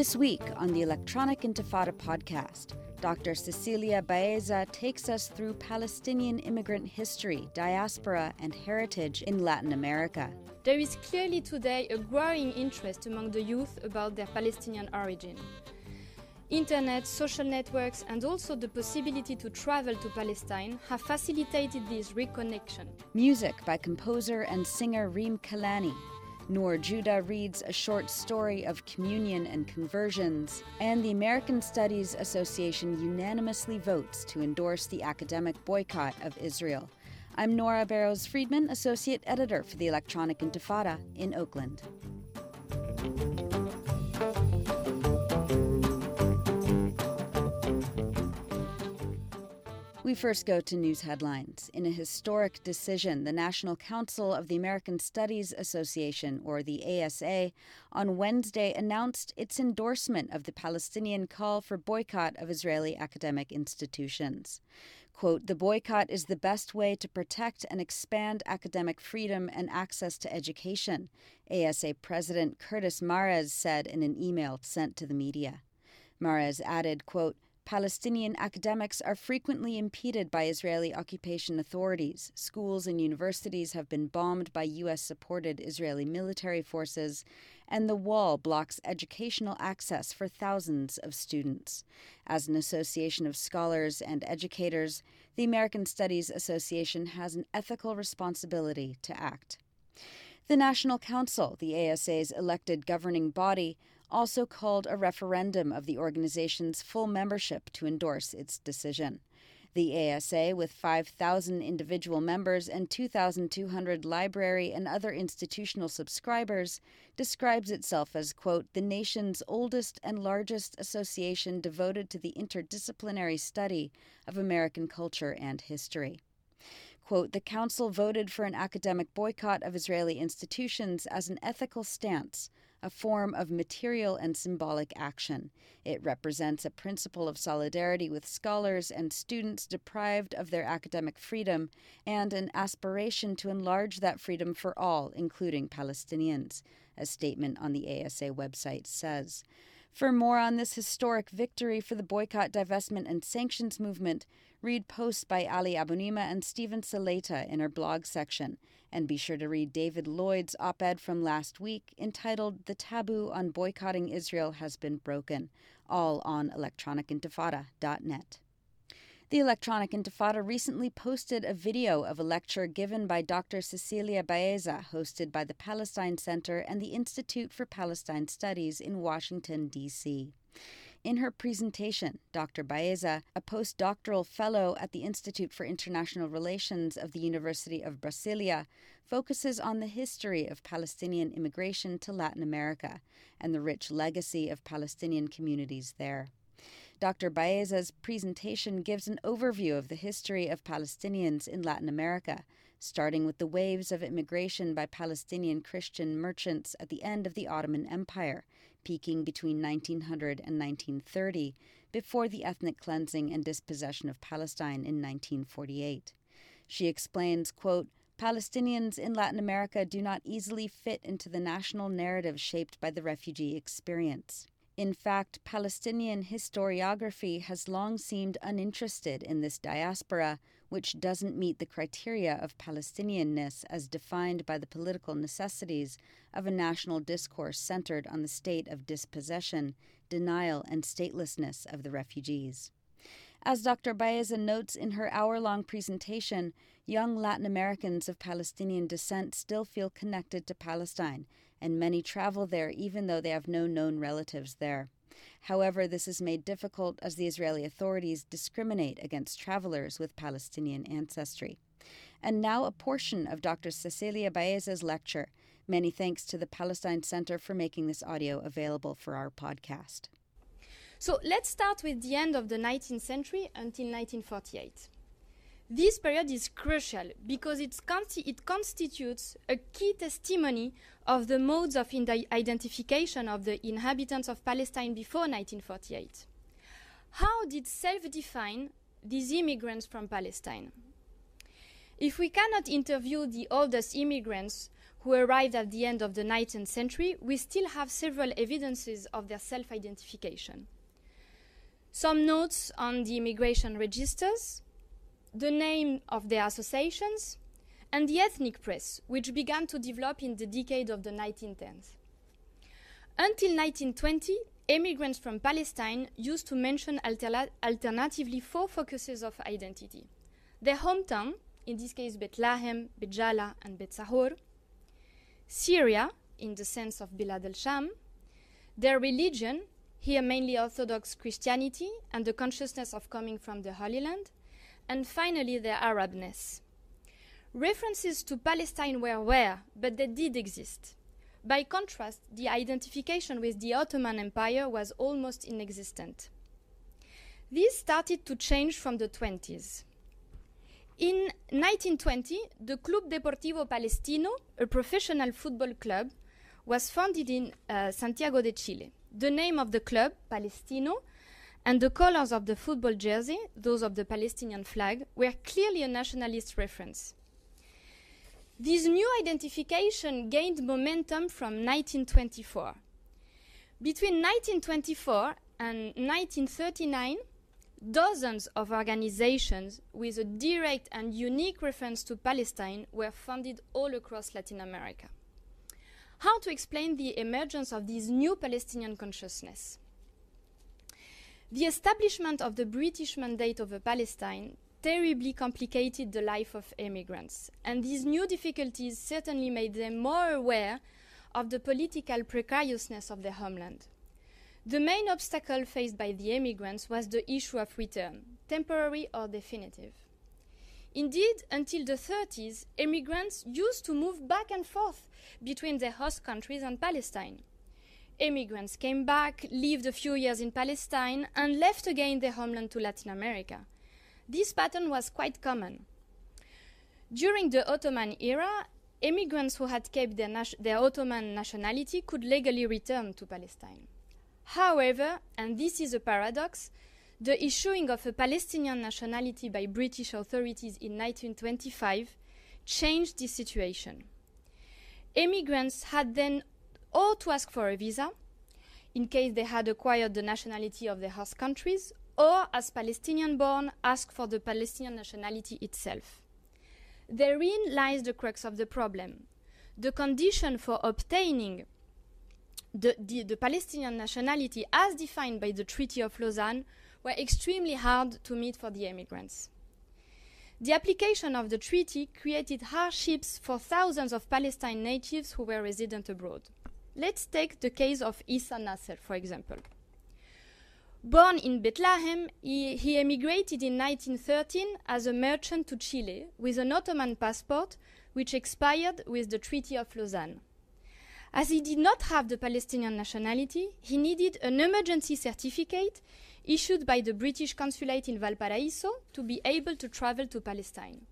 This week on the Electronic Intifada podcast, Dr. Cecilia Baeza takes us through Palestinian immigrant history, diaspora, and heritage in Latin America. There is clearly today a growing interest among the youth about their Palestinian origin. Internet, social networks, and also the possibility to travel to Palestine have facilitated this reconnection. Music by composer and singer Reem Kalani. Noor Judah reads a short story of communion and conversions, and the American Studies Association unanimously votes to endorse the academic boycott of Israel. I'm Nora Barrows-Friedman, Associate Editor for the Electronic Intifada in Oakland. We first go to news headlines. In a historic decision, the National Council of the American Studies Association, or the ASA, on Wednesday announced its endorsement of the Palestinian call for boycott of Israeli academic institutions. Quote, "The boycott is the best way to protect and expand academic freedom and access to education," ASA President Curtis Marez said in an email sent to the media. Marez added, quote, "Palestinian academics are frequently impeded by Israeli occupation authorities. Schools and universities have been bombed by U.S.-supported Israeli military forces, and the wall blocks educational access for thousands of students. As an association of scholars and educators, the American Studies Association has an ethical responsibility to act." The National Council, the ASA's elected governing body, also called a referendum of the organization's full membership to endorse its decision. The ASA, with 5,000 individual members and 2,200 library and other institutional subscribers, describes itself as, quote, "the nation's oldest and largest association devoted to the interdisciplinary study of American culture and history." Quote, "The Council voted for an academic boycott of Israeli institutions as an ethical stance, a form of material and symbolic action. It represents a principle of solidarity with scholars and students deprived of their academic freedom and an aspiration to enlarge that freedom for all, including Palestinians," a statement on the ASA website says. For more on this historic victory for the boycott, divestment, and sanctions movement, read posts by Ali Abunimah and Stephen Saleta in our blog section, and be sure to read David Lloyd's op-ed from last week entitled "The Taboo on Boycotting Israel Has Been Broken," all on electronicintifada.net. The Electronic Intifada recently posted a video of a lecture given by Dr. Cecilia Baeza, hosted by the Palestine Center and the Institute for Palestine Studies in Washington, D.C. In her presentation, Dr. Baeza, a postdoctoral fellow at the Institute for International Relations of the University of Brasilia, focuses on the history of Palestinian immigration to Latin America and the rich legacy of Palestinian communities there. Dr. Baeza's presentation gives an overview of the history of Palestinians in Latin America, starting with the waves of immigration by Palestinian Christian merchants at the end of the Ottoman Empire, peaking between 1900 and 1930, before the ethnic cleansing and dispossession of Palestine in 1948. She explains, quote, "Palestinians in Latin America do not easily fit into the national narrative shaped by the refugee experience. In fact, Palestinian historiography has long seemed uninterested in this diaspora, which doesn't meet the criteria of Palestinianness as defined by the political necessities of a national discourse centered on the state of dispossession, denial, and statelessness of the refugees." As Dr. Baeza notes in her hour-long presentation, young Latin Americans of Palestinian descent still feel connected to Palestine, and many travel there even though they have no known relatives there. However, this is made difficult as the Israeli authorities discriminate against travelers with Palestinian ancestry. And now a portion of Dr. Cecilia Baeza's lecture. Many thanks to the Palestine Center for making this audio available for our podcast. So let's start with the end of the 19th century until 1948. This period is crucial because it constitutes a key testimony of the modes of identification of the inhabitants of Palestine before 1948. How did self-define these immigrants from Palestine? If we cannot interview the oldest immigrants who arrived at the end of the 19th century, we still have several evidences of their self-identification. Some notes on the immigration registers, the name of their associations, and the ethnic press, which began to develop in the decade of the 1910s. Until 1920, immigrants from Palestine used to mention alternatively 4 focuses of identity: their hometown, in this case Bethlehem, Bet Jala, and Bet Sahor; Syria, in the sense of Bilad al-Sham; their religion, here mainly Orthodox Christianity and the consciousness of coming from the Holy Land; and finally their Arabness. References to Palestine were rare, but they did exist. By contrast, the identification with the Ottoman Empire was almost inexistent. This started to change from the 20s. In 1920, the Club Deportivo Palestino, a professional football club, was founded in Santiago de Chile. The name of the club, Palestino, and the colors of the football jersey, those of the Palestinian flag, were clearly a nationalist reference. This new identification gained momentum from 1924. Between 1924 and 1939, dozens of organizations with a direct and unique reference to Palestine were founded all across Latin America. How to explain the emergence of this new Palestinian consciousness? The establishment of the British Mandate over Palestine terribly complicated the life of immigrants, and these new difficulties certainly made them more aware of the political precariousness of their homeland. The main obstacle faced by the immigrants was the issue of return, temporary or definitive. Indeed, until the 30s, immigrants used to move back and forth between their host countries and Palestine. Immigrants came back, lived a few years in Palestine, and left again their homeland to Latin America. This pattern was quite common. During the Ottoman era, immigrants who had kept their Ottoman nationality could legally return to Palestine. However, and this is a paradox, the issuing of a Palestinian nationality by British authorities in 1925 changed this situation. Immigrants had then or to ask for a visa, in case they had acquired the nationality of their host countries, or, as Palestinian-born, ask for the Palestinian nationality itself. Therein lies the crux of the problem. The condition for obtaining the Palestinian nationality as defined by the Treaty of Lausanne were extremely hard to meet for the immigrants. The application of the treaty created hardships for thousands of Palestine natives who were resident abroad. Let's take the case of Issa Nasser, for example. Born in Bethlehem, he emigrated in 1913 as a merchant to Chile with an Ottoman passport which expired with the Treaty of Lausanne. As he did not have the Palestinian nationality, he needed an emergency certificate issued by the British consulate in Valparaiso to be able to travel to Palestine.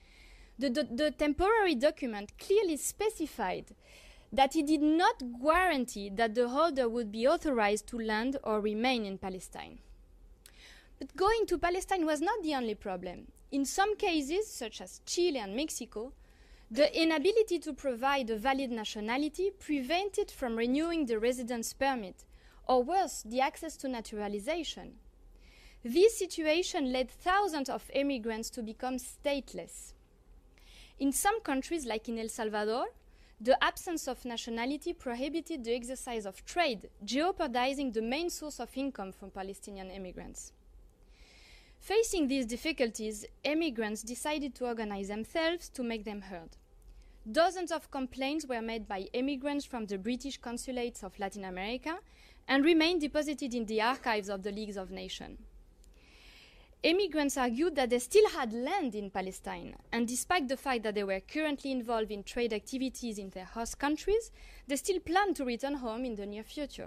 The temporary document clearly specified that it did not guarantee that the holder would be authorized to land or remain in Palestine. But going to Palestine was not the only problem. In some cases, such as Chile and Mexico, the inability to provide a valid nationality prevented from renewing the residence permit, or worse, the access to naturalization. This situation led thousands of immigrants to become stateless. In some countries, like in El Salvador, the absence of nationality prohibited the exercise of trade, jeopardizing the main source of income for Palestinian immigrants. Facing these difficulties, immigrants decided to organize themselves to make them heard. Dozens of complaints were made by immigrants from the British consulates of Latin America and remain deposited in the archives of the League of Nations. Immigrants argued that they still had land in Palestine, and despite the fact that they were currently involved in trade activities in their host countries, they still planned to return home in the near future.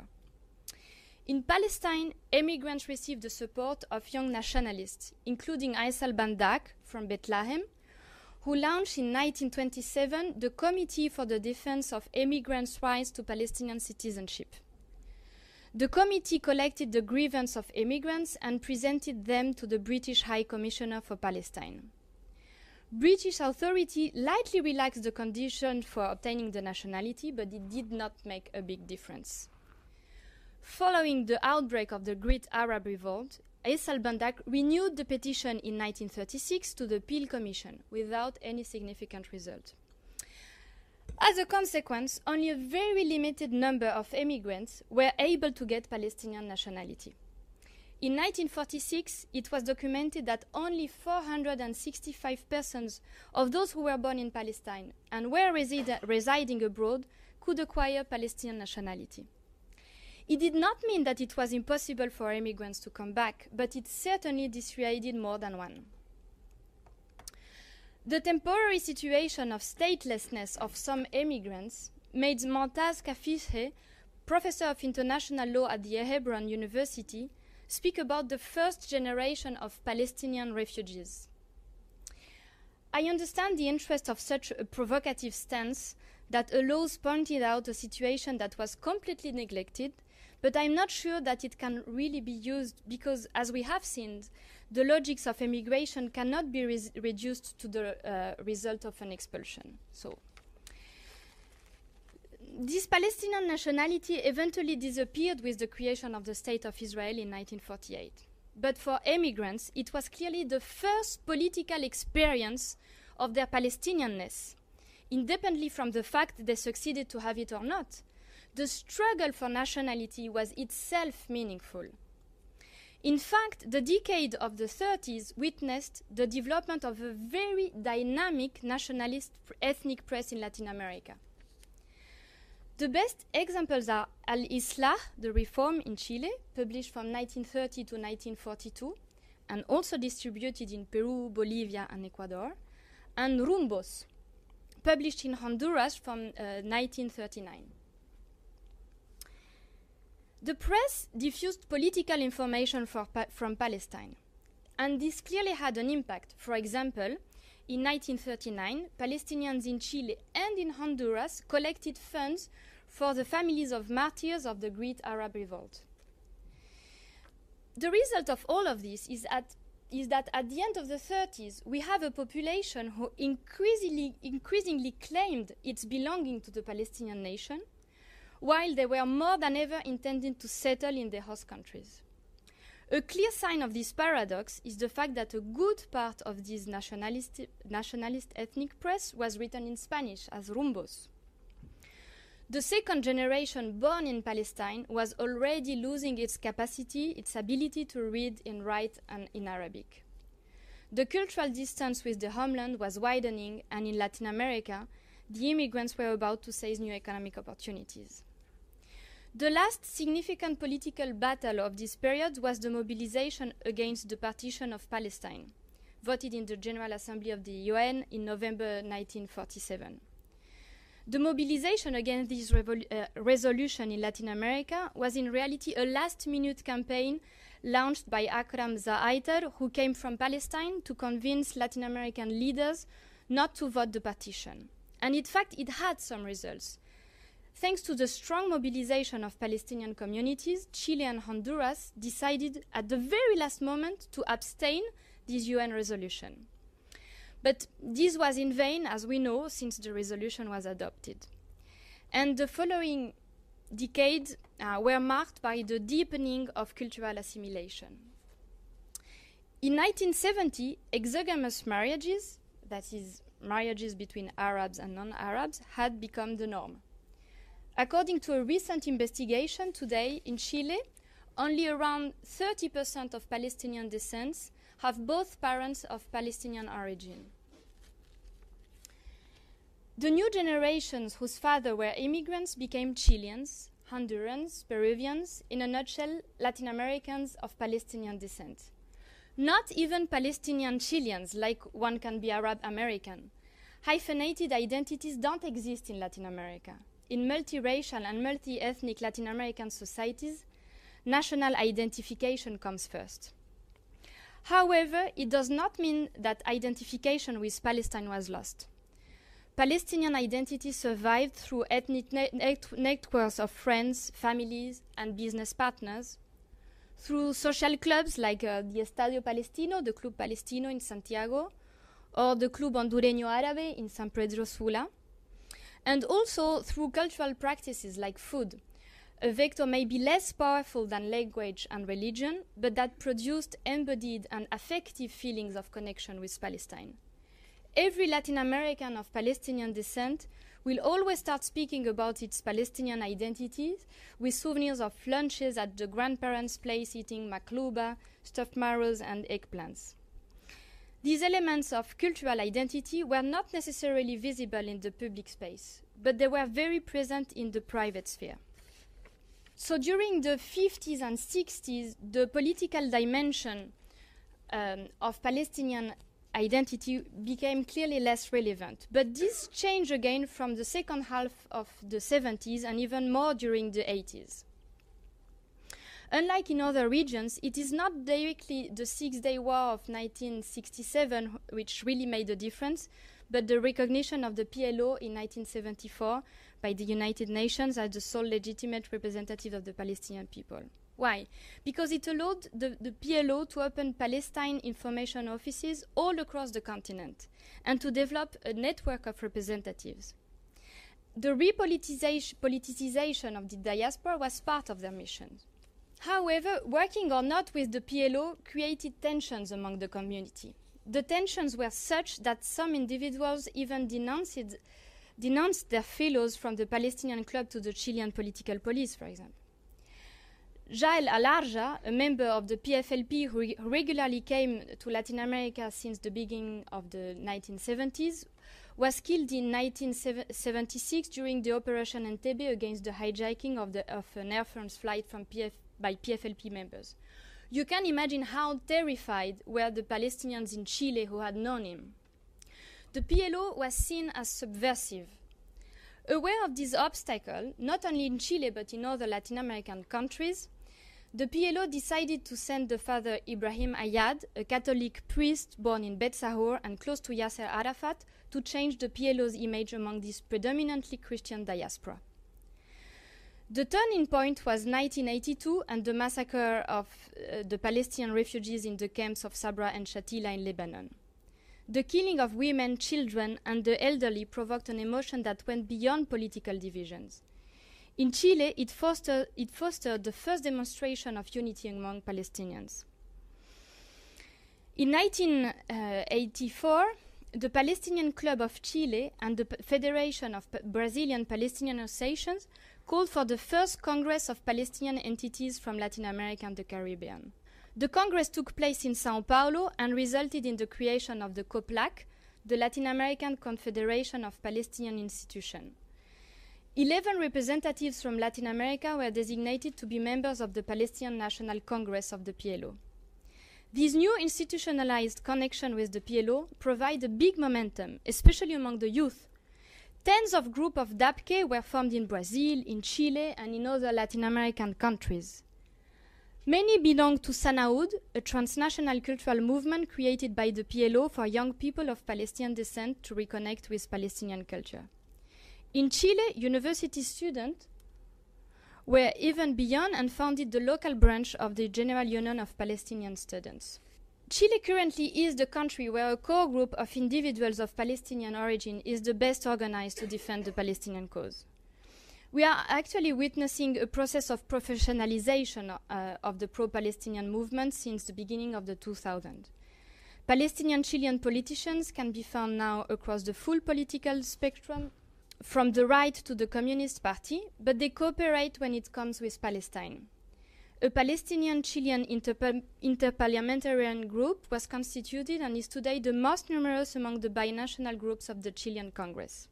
In Palestine, immigrants received the support of young nationalists, including Aysal Bandak from Bethlehem, who launched in 1927 the Committee for the Defense of Immigrants' Rights to Palestinian Citizenship. The committee collected the grievances of immigrants and presented them to the British High Commissioner for Palestine. British authority lightly relaxed the condition for obtaining the nationality, but it did not make a big difference. Following the outbreak of the Great Arab Revolt, Ais al-Bandak renewed the petition in 1936 to the Peel Commission without any significant result. As a consequence, only a very limited number of immigrants were able to get Palestinian nationality. In 1946, it was documented that only 465 persons of those who were born in Palestine and were residing abroad could acquire Palestinian nationality. It did not mean that it was impossible for immigrants to come back, but it certainly dissuaded more than one. The temporary situation of statelessness of some immigrants made Montaz Kafishe, professor of international law at the Hebron University, speak about the first generation of Palestinian refugees. I understand the interest of such a provocative stance that allows pointed out a situation that was completely neglected, but I'm not sure that it can really be used because, as we have seen, the logics of immigration cannot be reduced to the result of an expulsion. So, this Palestinian nationality eventually disappeared with the creation of the State of Israel in 1948. But for immigrants, it was clearly the first political experience of their Palestinianness, independently from the fact they succeeded to have it or not. The struggle for nationality was itself meaningful. In fact, the decade of the 30s witnessed the development of a very dynamic nationalist ethnic press in Latin America. The best examples are Al-Islah, the Reform in Chile, published from 1930 to 1942, and also distributed in Peru, Bolivia, and Ecuador, and Rumbos, published in Honduras from 1939. The press diffused political information from Palestine, and this clearly had an impact. For example, in 1939, Palestinians in Chile and in Honduras collected funds for the families of martyrs of the Great Arab Revolt. The result of all of this is that at the end of the 30s, we have a population who increasingly claimed its belonging to the Palestinian nation, while they were more than ever intending to settle in their host countries. A clear sign of this paradox is the fact that a good part of this nationalist ethnic press was written in Spanish as Rumbos. The second generation born in Palestine was already losing its capacity, its ability to read and write in Arabic. The cultural distance with the homeland was widening, and in Latin America, the immigrants were about to seize new economic opportunities. The last significant political battle of this period was the mobilization against the partition of Palestine, voted in the General Assembly of the UN in November 1947. The mobilization against this resolution in Latin America was in reality a last-minute campaign launched by Akram Zahaitar, who came from Palestine to convince Latin American leaders not to vote the partition. And in fact, it had some results. Thanks to the strong mobilization of Palestinian communities, Chile and Honduras decided at the very last moment to abstain this UN resolution. But this was in vain, as we know, since the resolution was adopted. And the following decades were marked by the deepening of cultural assimilation. In 1970, exogamous marriages, that is, marriages between Arabs and non-Arabs, had become the norm. According to a recent investigation today in Chile, only around 30% of Palestinian descents have both parents of Palestinian origin. The new generations whose fathers were immigrants became Chileans, Hondurans, Peruvians, in a nutshell, Latin Americans of Palestinian descent. Not even Palestinian Chileans, like one can be Arab American. Hyphenated identities don't exist in Latin America. In multiracial and multi-ethnic Latin American societies, national identification comes first. However, it does not mean that identification with Palestine was lost. Palestinian identity survived through ethnic networks of friends, families, and business partners, through social clubs like the Estadio Palestino, the Club Palestino in Santiago, or the Club Hondureño Árabe in San Pedro Sula, and also through cultural practices like food, a vector may be less powerful than language and religion, but that produced embodied and affective feelings of connection with Palestine. Every Latin American of Palestinian descent will always start speaking about its Palestinian identity with souvenirs of lunches at the grandparents' place eating maklouba, stuffed marrows, and eggplants. These elements of cultural identity were not necessarily visible in the public space, but they were very present in the private sphere. So during the 50s and 60s, the political dimension of Palestinian identity became clearly less relevant. But this changed again from the second half of the 70s and even more during the 80s. Unlike in other regions, it is not directly the Six-Day War of 1967 which really made a difference, but the recognition of the PLO in 1974 by the United Nations as the sole legitimate representative of the Palestinian people. Why? Because it allowed the PLO to open Palestine information offices all across the continent and to develop a network of representatives. The repoliticization of the diaspora was part of their mission. However, working or not with the PLO created tensions among the community. The tensions were such that some individuals even denounced their fellows from the Palestinian Club to the Chilean political police, for example. Jael Alarja, a member of the PFLP who regularly came to Latin America since the beginning of the 1970s, was killed in 1976 during the Operation Entebbe against the hijacking of an Air France flight by PFLP members. You can imagine how terrified were the Palestinians in Chile who had known him. The PLO was seen as subversive. Aware of this obstacle, not only in Chile but in other Latin American countries, the PLO decided to send the father Ibrahim Ayad, a Catholic priest born in Bet Sahur and close to Yasser Arafat, to change the PLO's image among this predominantly Christian diaspora. The turning point was 1982 and the massacre of the Palestinian refugees in the camps of Sabra and Shatila in Lebanon. The killing of women, children, and the elderly provoked an emotion that went beyond political divisions. In Chile, it fostered the first demonstration of unity among Palestinians. In 1984, the Palestinian Club of Chile and the Federation of Brazilian Palestinian Associations called for the first Congress of Palestinian entities from Latin America and the Caribbean. The Congress took place in Sao Paulo and resulted in the creation of the COPLAC, the Latin American Confederation of Palestinian Institutions. 11 representatives from Latin America were designated to be members of the Palestinian National Congress of the PLO. This new institutionalized connection with the PLO provide a big momentum, especially among the youth. Tens of groups of DAPKE were formed in Brazil, in Chile, and in other Latin American countries. Many belong to Sanaoud, a transnational cultural movement created by the PLO for young people of Palestinian descent to reconnect with Palestinian culture. In Chile, university students were even beyond and founded the local branch of the General Union of Palestinian Students. Chile currently is the country where a core group of individuals of Palestinian origin is the best organized to defend the Palestinian cause. We are actually witnessing a process of professionalization of the pro-Palestinian movement since the beginning of the 2000s. Palestinian Chilean politicians can be found now across the full political spectrum, from the right to the Communist Party, but they cooperate when it comes with Palestine. A Palestinian-Chilean interparliamentarian group was constituted and is today the most numerous among the binational groups of the Chilean Congress.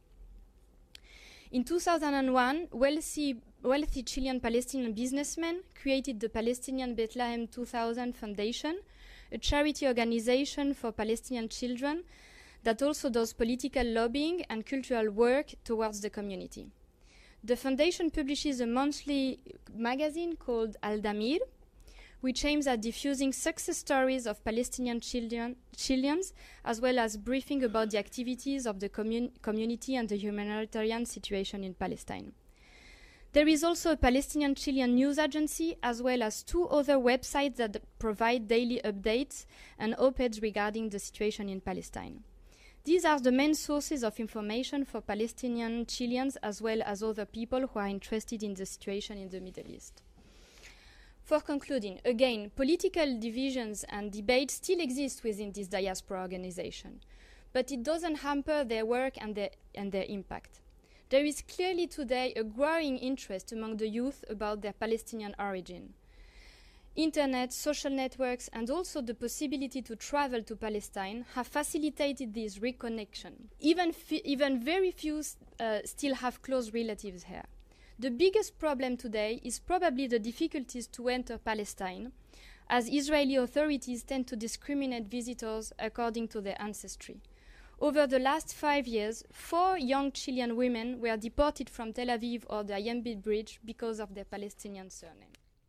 In 2001, wealthy Chilean Palestinian businessmen created the Palestinian Bethlehem 2000 Foundation, a charity organization for Palestinian children that also does political lobbying and cultural work towards the community. The foundation publishes a monthly magazine called Al-Damir, which aims at diffusing success stories of Palestinian Chileans, as well as briefing about the activities of the community and the humanitarian situation in Palestine. There is also a Palestinian Chilean news agency, as well as 2 other websites that provide daily updates and op-eds regarding the situation in Palestine. These are the main sources of information for Palestinian Chileans as well as other people who are interested in the situation in the Middle East. For concluding, again, political divisions and debates still exist within this diaspora organization, but it doesn't hamper their work and their impact. There is clearly today a growing interest among the youth about their Palestinian origin. Internet, social networks, and also the possibility to travel to Palestine have facilitated this reconnection. Even very few still have close relatives here. The biggest problem today is probably the difficulties to enter Palestine, as Israeli authorities tend to discriminate visitors according to their ancestry. Over the last 5 years, 4 young Chilean women were deported from Tel Aviv or the Ayembe Bridge because of their Palestinian surname.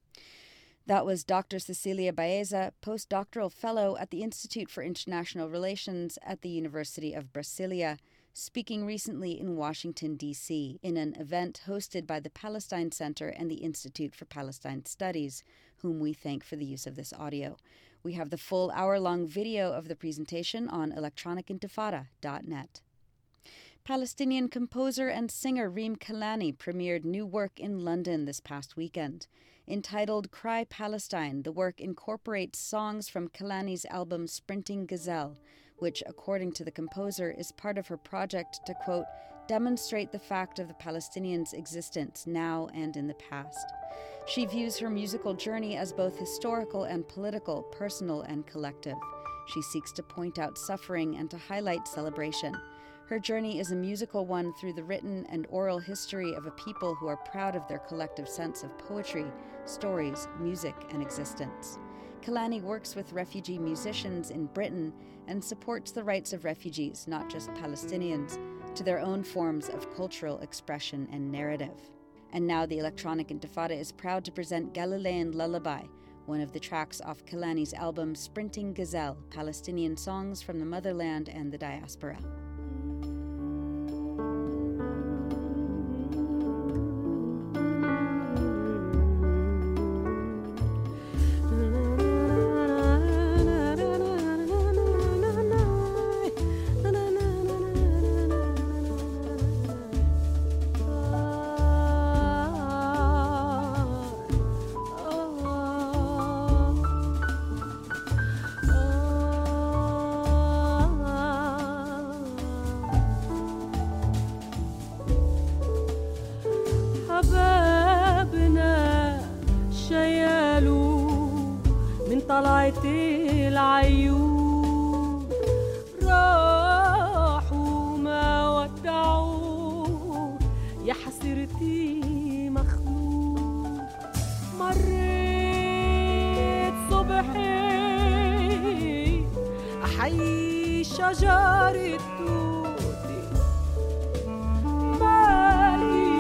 That was Dr. Cecilia Baeza, postdoctoral fellow at the Institute for International Relations at the University of Brasilia, speaking recently in Washington, D.C., in an event hosted by the Palestine Center and the Institute for Palestine Studies, whom we thank for the use of this audio. We have the full hour-long video of the presentation on electronicintifada.net. Palestinian composer and singer Reem Kalani premiered new work in London this past weekend. Entitled Cry Palestine, the work incorporates songs from Kalani's album Sprinting Gazelle, which, according to the composer, is part of her project to, quote, demonstrate the fact of the Palestinians' existence now and in the past. She views her musical journey as both historical and political, personal and collective. She seeks to point out suffering and to highlight celebration. Her journey is a musical one through the written and oral history of a people who are proud of their collective sense of poetry, stories, music, and existence. Kalani works with refugee musicians in Britain and supports the rights of refugees, not just Palestinians, to their own forms of cultural expression and narrative. And now the Electronic Intifada is proud to present Galilean Lullaby, one of the tracks off Kalani's album Sprinting Gazelle, Palestinian songs from the motherland and the diaspora. طلعت العيون راحوا ما ودعوا يا حسرتي مخلوق مريت صبحي أحيي شجرة توتي مالي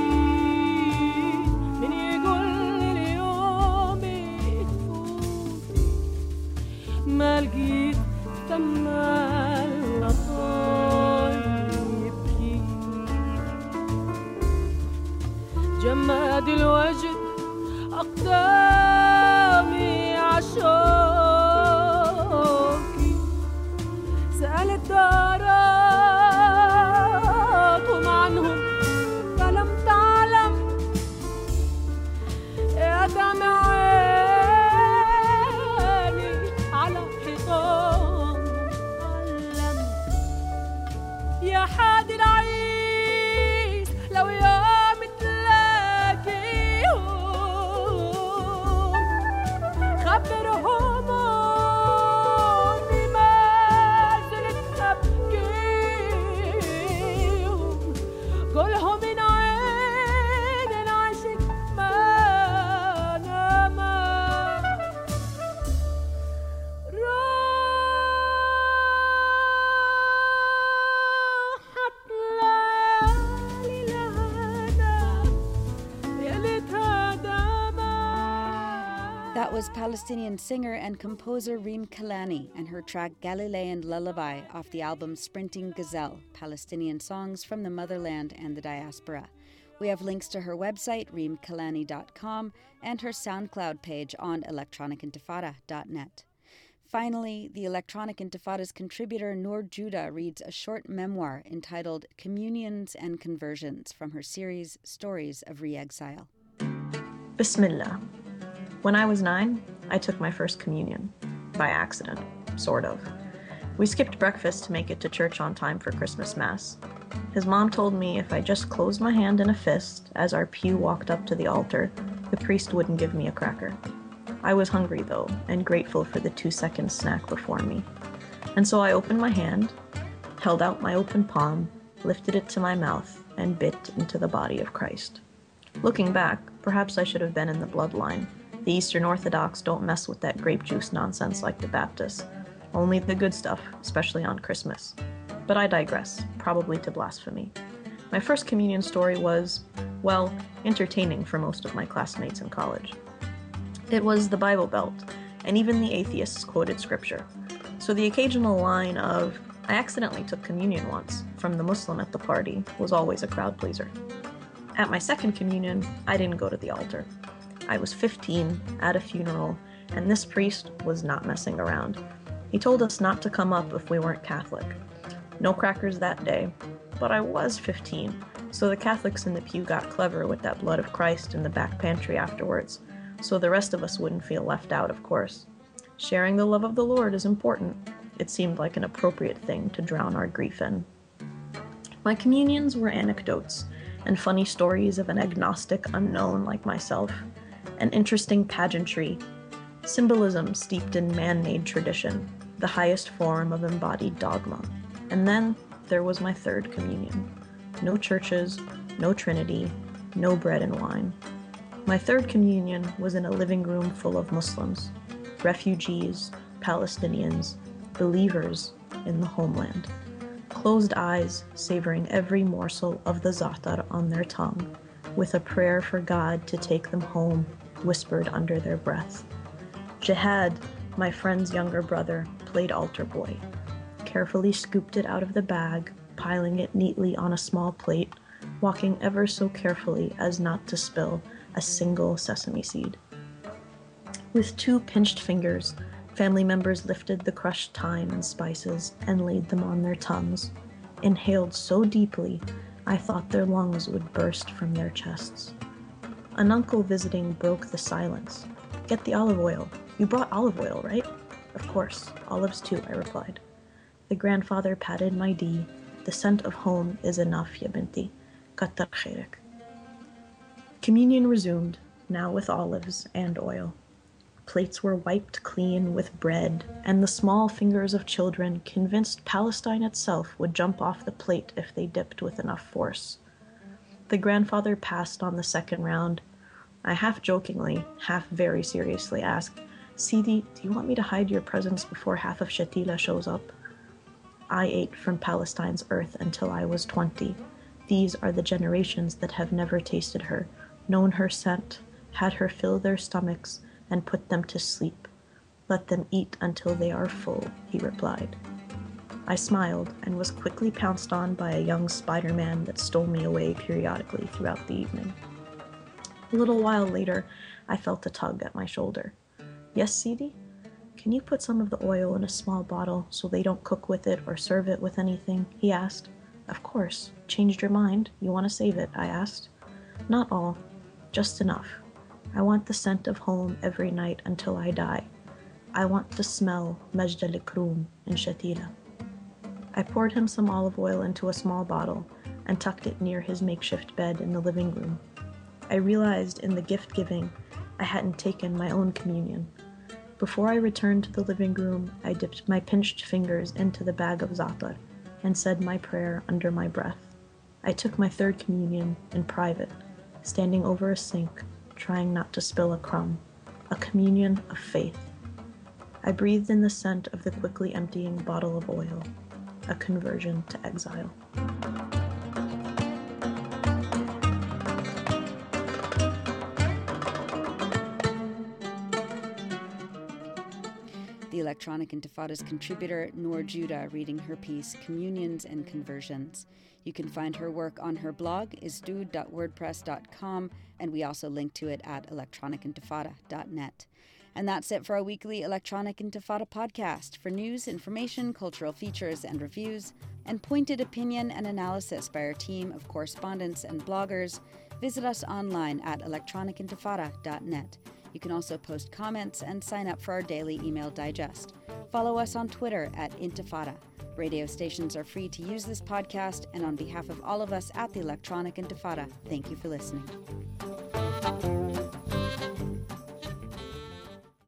من يقول اليوم يفوتي ما لقيت ثم اللطايف يبكي جماد الوجد أقدامي عشوكي سألت داراتهم عنهم فلم تعلم يا دمع عيني على حيطان علم يا حادي العيس لو يوم تلاقيهم خبرهم إني ما زلت أبكيهم قولهم من عين العشق ما نام راحت ليالي الهنا يا ليتها دامت. That was Palestinian singer and composer Reem Kalani and her track Galilean Lullaby off the album Sprinting Gazelle, Palestinian songs from the motherland and the diaspora. We have links to her website, reemkalani.com, and her SoundCloud page on electronicintifada.net. Finally, the Electronic Intifada's contributor Noor Judah reads a short memoir entitled Communions and Conversions from her series Stories of Re-Exile. Bismillah. When I was 9, I took my first communion. By accident, sort of. We skipped breakfast to make it to church on time for Christmas Mass. His mom told me if I just closed my hand in a fist as our pew walked up to the altar, the priest wouldn't give me a cracker. I was hungry, though, and grateful for the 2-second snack before me. And so I opened my hand, held out my open palm, lifted it to my mouth, and bit into the body of Christ. Looking back, perhaps I should have been in the bloodline. The Eastern Orthodox don't mess with that grape juice nonsense like the Baptists. Only the good stuff, especially on Christmas. But I digress, probably to blasphemy. My first communion story was, well, entertaining for most of my classmates in college. It was the Bible Belt, and even the atheists quoted scripture. So the occasional line of, "I accidentally took communion once," from the Muslim at the party was always a crowd pleaser. At my second communion, I didn't go to the altar. I was 15, at a funeral, and this priest was not messing around. He told us not to come up if we weren't Catholic. No crackers that day, but I was 15, so the Catholics in the pew got clever with that blood of Christ in the back pantry afterwards, so the rest of us wouldn't feel left out, of course. Sharing the love of the Lord is important. It seemed like an appropriate thing to drown our grief in. My communions were anecdotes and funny stories of an agnostic unknown like myself, an interesting pageantry, symbolism steeped in man-made tradition, the highest form of embodied dogma. And then there was my third communion. No churches, no Trinity, no bread and wine. My third communion was in a living room full of Muslims, refugees, Palestinians, believers in the homeland. Closed eyes, savoring every morsel of the za'atar on their tongue, with a prayer for God to take them home, whispered under their breath. Jihad, my friend's younger brother, played altar boy, carefully scooped it out of the bag, piling it neatly on a small plate, walking ever so carefully as not to spill a single sesame seed. With 2 pinched fingers, family members lifted the crushed thyme and spices and laid them on their tongues, inhaled so deeply I thought their lungs would burst from their chests. An uncle visiting broke the silence. "Get the olive oil. You brought olive oil, right?" "Of course, olives too," I replied. The grandfather patted my D. "The scent of home is enough, ya binti. Kattar khairak." Communion resumed, now with olives and oil. Plates were wiped clean with bread, and the small fingers of children convinced Palestine itself would jump off the plate if they dipped with enough force. The grandfather passed on the second round. I half jokingly, half very seriously asked, "Sidi, do you want me to hide your presence before half of Shatila shows up?" I ate from Palestine's earth until I was 20. These are the generations that have never tasted her, known her scent, had her fill their stomachs, and put them to sleep. "Let them eat until they are full," he replied. I smiled and was quickly pounced on by a young Spider-Man that stole me away periodically throughout the evening. A little while later, I felt a tug at my shoulder. "Yes, Sidi? Can you put some of the oil in a small bottle so they don't cook with it or serve it with anything?" he asked. "Of course. Changed your mind? You want to save it?" I asked. "Not all. Just enough. I want the scent of home every night until I die. I want to smell Majd al-Ikroom in Shatila." I poured him some olive oil into a small bottle and tucked it near his makeshift bed in the living room. I realized in the gift-giving I hadn't taken my own communion. Before I returned to the living room, I dipped my pinched fingers into the bag of za'atar and said my prayer under my breath. I took my third communion in private, standing over a sink, trying not to spill a crumb, a communion of faith. I breathed in the scent of the quickly emptying bottle of oil, a conversion to exile. The Electronic Intifada's contributor, Noor Judah, reading her piece, Communions and Conversions. You can find her work on her blog, isdud.wordpress.com, and we also link to it at electronicintifada.net. And that's it for our weekly Electronic Intifada podcast. For news, information, cultural features and reviews, and pointed opinion and analysis by our team of correspondents and bloggers, visit us online at electronicintifada.net. You can also post comments and sign up for our daily email digest. Follow us on Twitter at Intifada. Radio stations are free to use this podcast, and on behalf of all of us at the Electronic Intifada, thank you for listening.